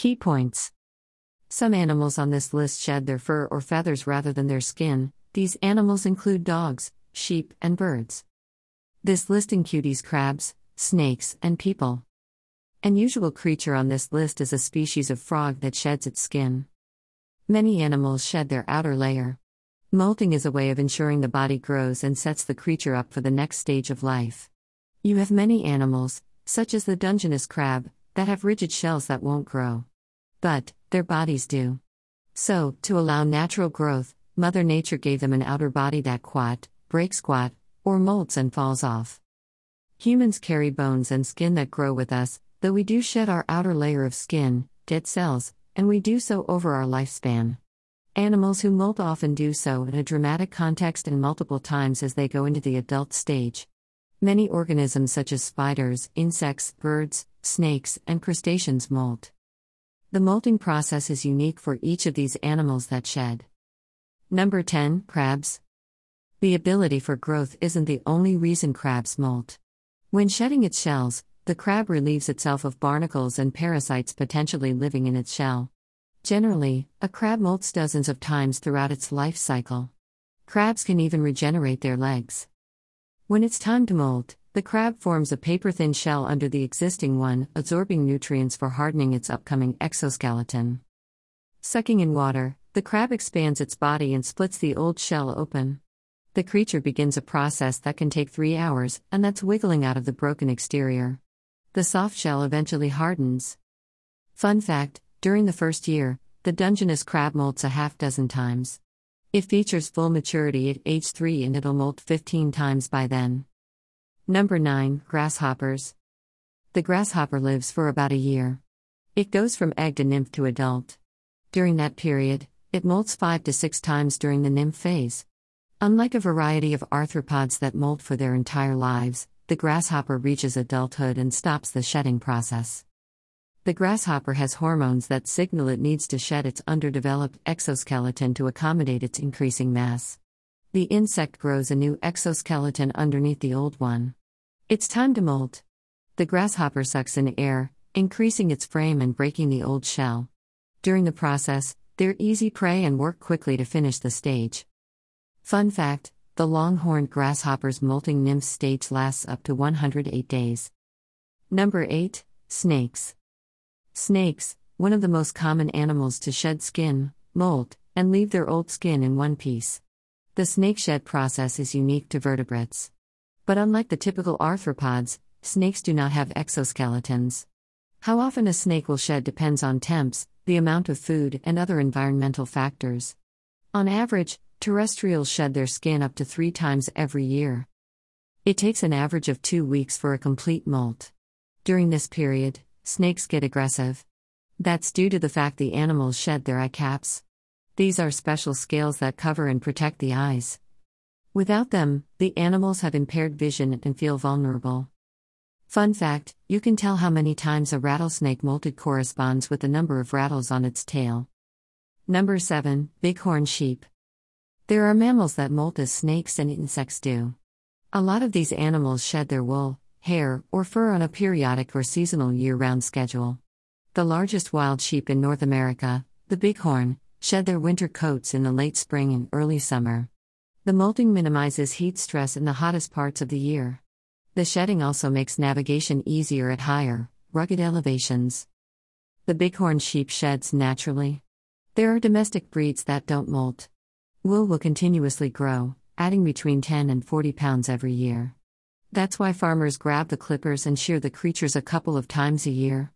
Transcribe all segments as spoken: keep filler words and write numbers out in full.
Key points. Some animals on this list shed their fur or feathers rather than their skin. These animals include dogs, sheep, and birds. This list includes crabs, snakes, and people. An unusual creature on this list is a species of frog that sheds its skin. Many animals shed their outer layer. Molting is a way of ensuring the body grows and sets the creature up for the next stage of life. You have many animals, such as the Dungeness crab, that have rigid shells that won't grow. But, their bodies do. So, to allow natural growth, Mother Nature gave them an outer body that squat, breaks squat, or molts and falls off. Humans carry bones and skin that grow with us, though we do shed our outer layer of skin, dead cells, and we do so over our lifespan. Animals who molt often do so in a dramatic context and multiple times as they go into the adult stage. Many organisms such as spiders, insects, birds, snakes, and crustaceans molt. The molting process is unique for each of these animals that shed. Number ten. Crabs. The ability for growth isn't the only reason crabs molt. When shedding its shells, the crab relieves itself of barnacles and parasites potentially living in its shell. Generally, a crab molts dozens of times throughout its life cycle. Crabs can even regenerate their legs. When it's time to molt, the crab forms a paper-thin shell under the existing one, absorbing nutrients for hardening its upcoming exoskeleton. Sucking in water, the crab expands its body and splits the old shell open. The creature begins a process that can take three hours, and that's wiggling out of the broken exterior. The soft shell eventually hardens. Fun fact, during the first year, the Dungeness crab molts a half dozen times. It features full maturity at age three and it'll molt fifteen times by then. Number nine. Grasshoppers. The grasshopper lives for about a year. It goes from egg to nymph to adult. During that period, it molts five to six times during the nymph phase. Unlike a variety of arthropods that molt for their entire lives, the grasshopper reaches adulthood and stops the shedding process. The grasshopper has hormones that signal it needs to shed its underdeveloped exoskeleton to accommodate its increasing mass. The insect grows a new exoskeleton underneath the old one. It's time to molt. The grasshopper sucks in air, increasing its frame and breaking the old shell. During the process, they're easy prey and work quickly to finish the stage. Fun fact, the long-horned grasshopper's molting nymph stage lasts up to one hundred eight days. Number eight. Snakes. Snakes, one of the most common animals to shed skin, molt, and leave their old skin in one piece. The snake shed process is unique to vertebrates. But unlike the typical arthropods, snakes do not have exoskeletons. How often a snake will shed depends on temps, the amount of food, and other environmental factors. On average, terrestrials shed their skin up to three times every year. It takes an average of two weeks for a complete molt. During this period, snakes get aggressive. That's due to the fact the animals shed their eye caps. These are special scales that cover and protect the eyes. Without them, the animals have impaired vision and feel vulnerable. Fun fact, you can tell how many times a rattlesnake molted corresponds with the number of rattles on its tail. Number seven. Bighorn sheep. There are mammals that molt as snakes and insects do. A lot of these animals shed their wool, hair, or fur on a periodic or seasonal year-round schedule. The largest wild sheep in North America, the bighorn, shed their winter coats in the late spring and early summer. The molting minimizes heat stress in the hottest parts of the year. The shedding also makes navigation easier at higher, rugged elevations. The bighorn sheep sheds naturally. There are domestic breeds that don't molt. Wool will continuously grow, adding between ten and forty pounds every year. That's why farmers grab the clippers and shear the creatures a couple of times a year.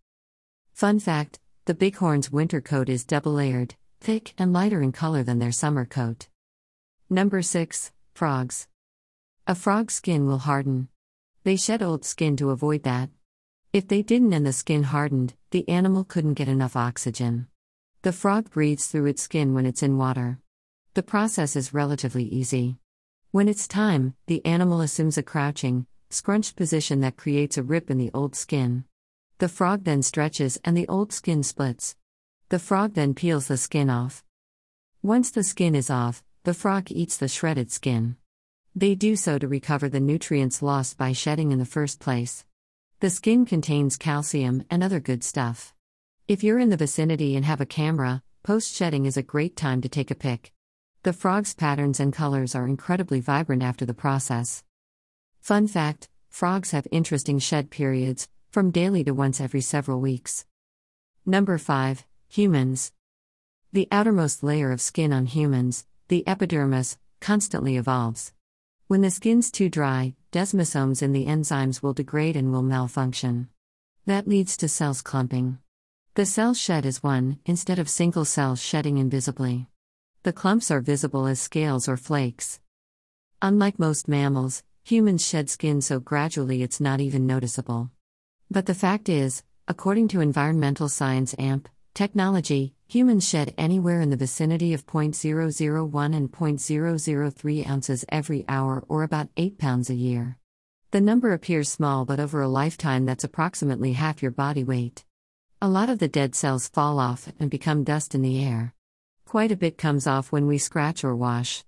Fun fact, the bighorn's winter coat is double-layered, thick and lighter in color than their summer coat. Number six. Frogs. A frog's skin will harden. They shed old skin to avoid that. If they didn't and the skin hardened, the animal couldn't get enough oxygen. The frog breathes through its skin when it's in water. The process is relatively easy. When it's time, the animal assumes a crouching, scrunched position that creates a rip in the old skin. The frog then stretches and the old skin splits. The frog then peels the skin off. Once the skin is off, the frog eats the shredded skin. They do so to recover the nutrients lost by shedding in the first place. The skin contains calcium and other good stuff. If you're in the vicinity and have a camera, post-shedding is a great time to take a pic. The frog's patterns and colors are incredibly vibrant after the process. Fun fact, frogs have interesting shed periods, from daily to once every several weeks. Number five. Humans. The outermost layer of skin on humans, the epidermis, constantly evolves. When the skin's too dry, desmosomes in the enzymes will degrade and will malfunction. That leads to cells clumping. The cells shed as one, instead of single cells shedding invisibly. The clumps are visible as scales or flakes. Unlike most mammals, humans shed skin so gradually it's not even noticeable. But the fact is, according to Environmental Science A M P technology, humans shed anywhere in the vicinity of zero point zero zero one and zero point zero zero three ounces every hour, or about eight pounds a year. The number appears small, but over a lifetime that's approximately half your body weight. A lot of the dead cells fall off and become dust in the air. Quite a bit comes off when we scratch or wash.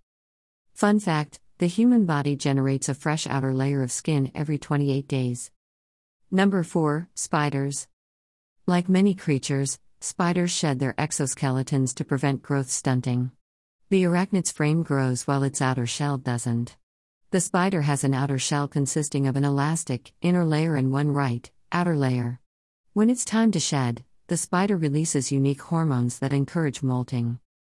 Fun fact, the human body generates a fresh outer layer of skin every twenty-eight days. Number four. Spiders. Like many creatures, spiders shed their exoskeletons to prevent growth stunting. The arachnid's frame grows while its outer shell doesn't. The spider has an outer shell consisting of an elastic inner layer and one right, outer layer. When it's time to shed, the spider releases unique hormones that encourage molting.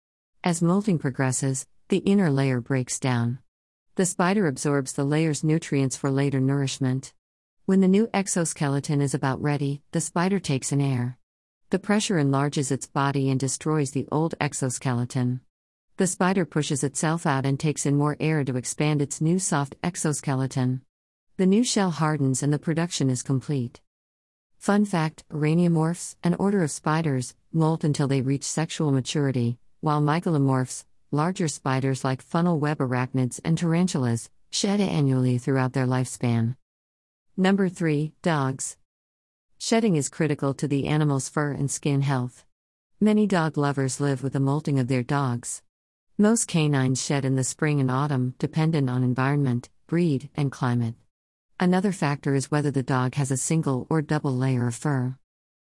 As molting progresses, the inner layer breaks down. The spider absorbs the layer's nutrients for later nourishment. When the new exoskeleton is about ready, the spider takes in air. The pressure enlarges its body and destroys the old exoskeleton. The spider pushes itself out and takes in more air to expand its new soft exoskeleton. The new shell hardens and the production is complete. Fun fact, araneomorphs, an order of spiders, molt until they reach sexual maturity, while mygalomorphs, larger spiders like funnel web arachnids and tarantulas, shed annually throughout their lifespan. Number three. Dogs. Shedding is critical to the animal's fur and skin health. Many dog lovers live with the molting of their dogs. Most canines shed in the spring and autumn, dependent on environment, breed, and climate. Another factor is whether the dog has a single or double layer of fur.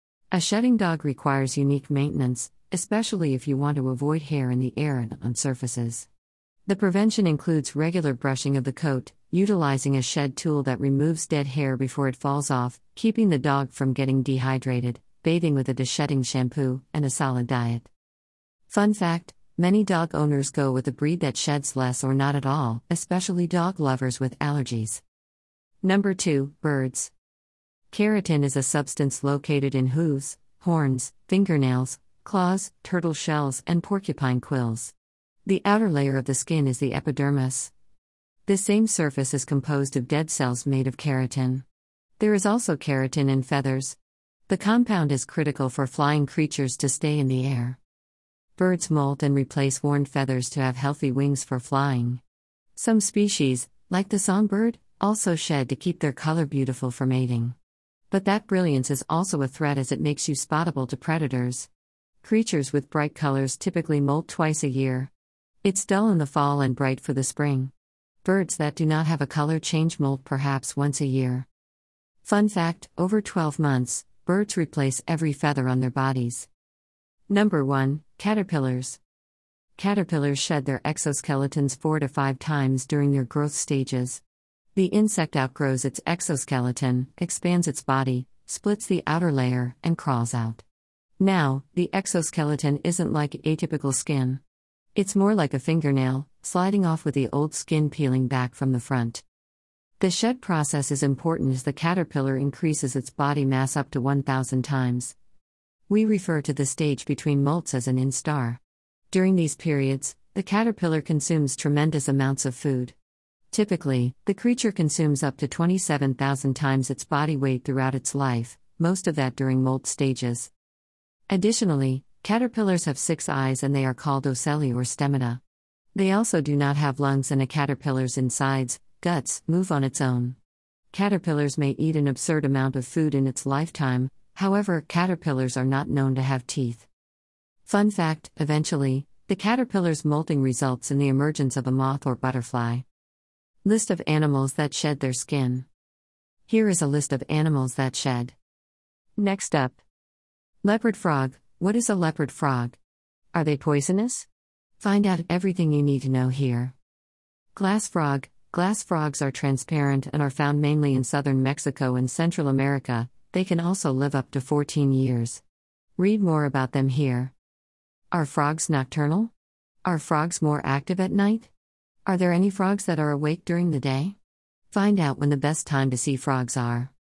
A shedding dog requires unique maintenance, especially if you want to avoid hair in the air and on surfaces. The prevention includes regular brushing of the coat, utilizing a shed tool that removes dead hair before it falls off, keeping the dog from getting dehydrated, bathing with a de-shedding shampoo, and a solid diet. Fun fact, many dog owners go with a breed that sheds less or not at all, especially dog lovers with allergies. Number two. Birds. Keratin is a substance located in hooves, horns, fingernails, claws, turtle shells, and porcupine quills. The outer layer of the skin is the epidermis. This same surface is composed of dead cells made of keratin. There is also keratin in feathers. The compound is critical for flying creatures to stay in the air. Birds molt and replace worn feathers to have healthy wings for flying. Some species, like the songbird, also shed to keep their color beautiful for mating. But that brilliance is also a threat as it makes you spottable to predators. Creatures with bright colors typically molt twice a year. It's dull in the fall and bright for the spring. Birds that do not have a color change molt perhaps once a year. Fun fact, over twelve months, birds replace every feather on their bodies. Number one. Caterpillars. Caterpillars shed their exoskeletons four to five times during their growth stages. The insect outgrows its exoskeleton, expands its body, splits the outer layer, and crawls out. Now, the exoskeleton isn't like atypical skin. It's more like a fingernail, sliding off with the old skin peeling back from the front. The shed process is important as the caterpillar increases its body mass up to one thousand times. We refer to the stage between molts as an instar. During these periods, the caterpillar consumes tremendous amounts of food. Typically, the creature consumes up to twenty-seven thousand times its body weight throughout its life, most of that during molt stages. Additionally, caterpillars have six eyes and they are called ocelli or stemata. They also do not have lungs, and a caterpillar's insides, guts, move on its own. Caterpillars may eat an absurd amount of food in its lifetime, however, caterpillars are not known to have teeth. Fun fact, eventually, the caterpillar's molting results in the emergence of a moth or butterfly. List of animals that shed their skin. Here is a list of animals that shed. Next up. Leopard frog. What is a leopard frog? Are they poisonous? Find out everything you need to know here. Glass frog. Glass frogs are transparent and are found mainly in southern Mexico and Central America. They can also live up to fourteen years. Read more about them here. Are frogs nocturnal? Are frogs more active at night? Are there any frogs that are awake during the day? Find out when the best time to see frogs are.